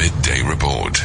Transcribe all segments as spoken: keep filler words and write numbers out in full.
Midday Report.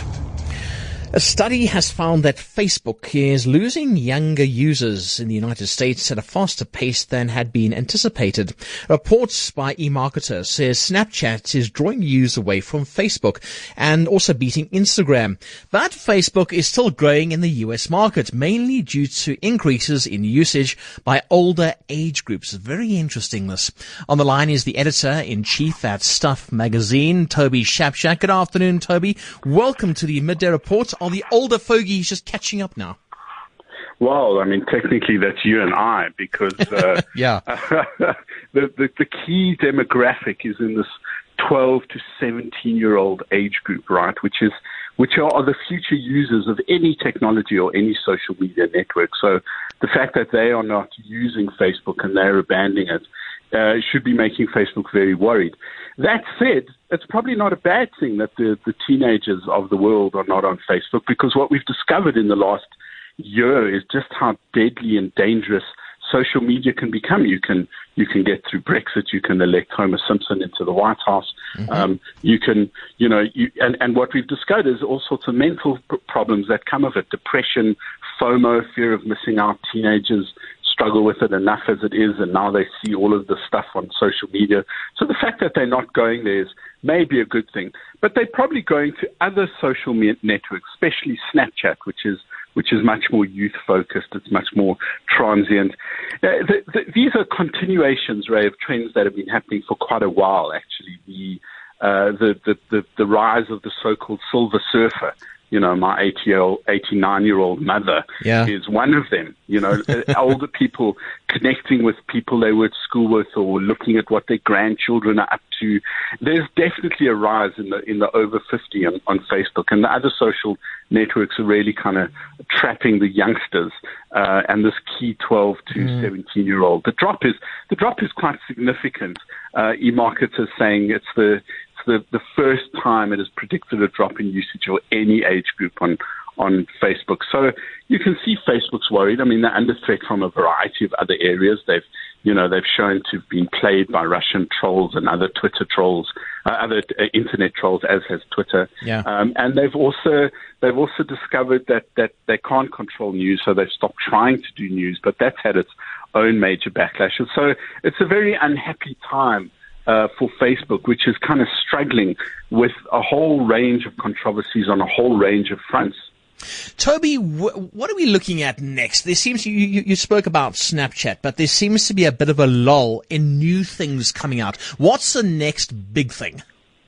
A study has found that Facebook is losing younger users in the United States at a faster pace than had been anticipated. Reports by eMarketer says Snapchat is drawing users away from Facebook and also beating Instagram. But Facebook is still growing in the U S market, mainly due to increases in usage by older age groups. Very interesting, this. On the line is the editor-in-chief at Stuff Magazine, Toby Shapshak. Good afternoon, Toby. Welcome to the Midday Report. Are the older fogies just catching up now? Well, I mean, technically that's you and I, because uh, yeah. the, the the key demographic is in this twelve to seventeen year old age group, right? Which is which are the future users of any technology or any social media network. So the fact that they are not using Facebook and they're abandoning it uh, should be making Facebook very worried. That said, it's probably not a bad thing that the, the teenagers of the world are not on Facebook, because what we've discovered in the last year is just how deadly and dangerous social media can become. You can you can get through Brexit, you can elect Homer Simpson into the White House, mm-hmm. um, you can, you know, you, and, and what we've discovered is all sorts of mental p- problems that come of it: depression, FOMO, fear of missing out. Teenagers struggle with it enough as it is, and now they see all of this stuff on social media. So the fact that they're not going there is maybe a good thing, but they're probably going to other social me- networks, especially Snapchat, which is which is much more youth-focused. It's much more transient. Uh, the, the, these are continuations, Ray, of trends that have been happening for quite a while, actually. The, uh, the, the, the, the rise of the so-called silver surfer. You know, my eighty-year-old, eighty-nine-year-old mother yeah. is one of them. You know, older people connecting with people they were at school with, or looking at what their grandchildren are up to. There's definitely a rise in the in the over fifty on, on Facebook, and the other social networks are really kind of trapping the youngsters uh, and this key twelve to seventeen-year-old. The drop is the drop is quite significant. Uh, eMarketer is saying it's the The, the first time it has predicted a drop in usage of any age group on, on Facebook. So you can see Facebook's worried. I mean, they're under threat from a variety of other areas. They've, you know, they've shown to have been played by Russian trolls and other Twitter trolls, uh, other uh, internet trolls, as has Twitter. Yeah. Um, and they've also they've also discovered that that they can't control news, so they've stopped trying to do news. But that's had its own major backlashes. So it's a very unhappy time Uh, for Facebook, which is kind of struggling with a whole range of controversies on a whole range of fronts. Toby, wh- what are we looking at next? There seems you, you, you spoke about Snapchat, but there seems to be a bit of a lull in new things coming out. What's the next big thing?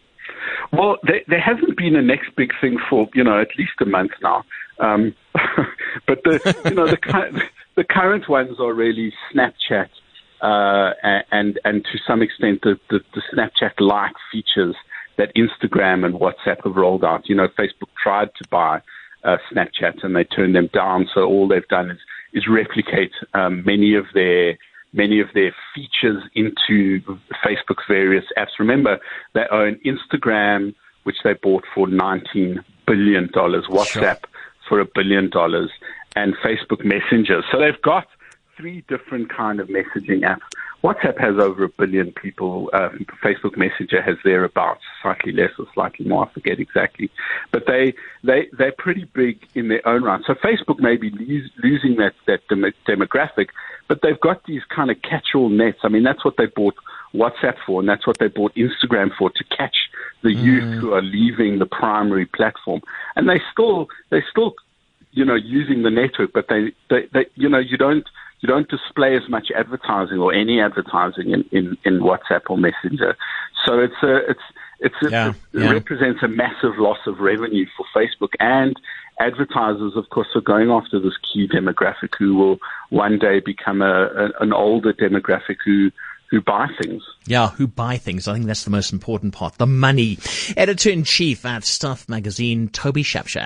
Well, there, there hasn't been a next big thing for, you know, at least a month now. Um, but the you know the the current ones are really Snapchat. Uh, and, and to some extent, the, the, the Snapchat-like features that Instagram and WhatsApp have rolled out. You know, Facebook tried to buy uh, Snapchat and they turned them down. So all they've done is, is replicate um, many of their many of their features into Facebook's various apps. Remember, they own Instagram, which they bought for nineteen billion dollars, WhatsApp sure. for a billion dollars, and Facebook Messenger. So they've got three different kind of messaging apps. WhatsApp has over a billion people. Uh, Facebook Messenger has thereabouts, slightly less or slightly more, I forget exactly. But they, they, they're pretty big in their own right. So Facebook may be lo- losing that, that dem- demographic, but they've got these kind of catch-all nets. I mean, that's what they bought WhatsApp for, and that's what they bought Instagram for, to catch the mm. youth who are leaving the primary platform. And they still, they still, you know, using the network, but they, they, they you know, you don't, You don't display as much advertising or any advertising in, in, in WhatsApp or Messenger. So it's a, it's, it's a, yeah, it yeah. represents a massive loss of revenue for Facebook, and advertisers, of course, are going after this key demographic who will one day become a, a an older demographic who who buy things. Yeah, who buy things. I think that's the most important part. The money. Editor-in-chief at Stuff Magazine, Toby Shapshak.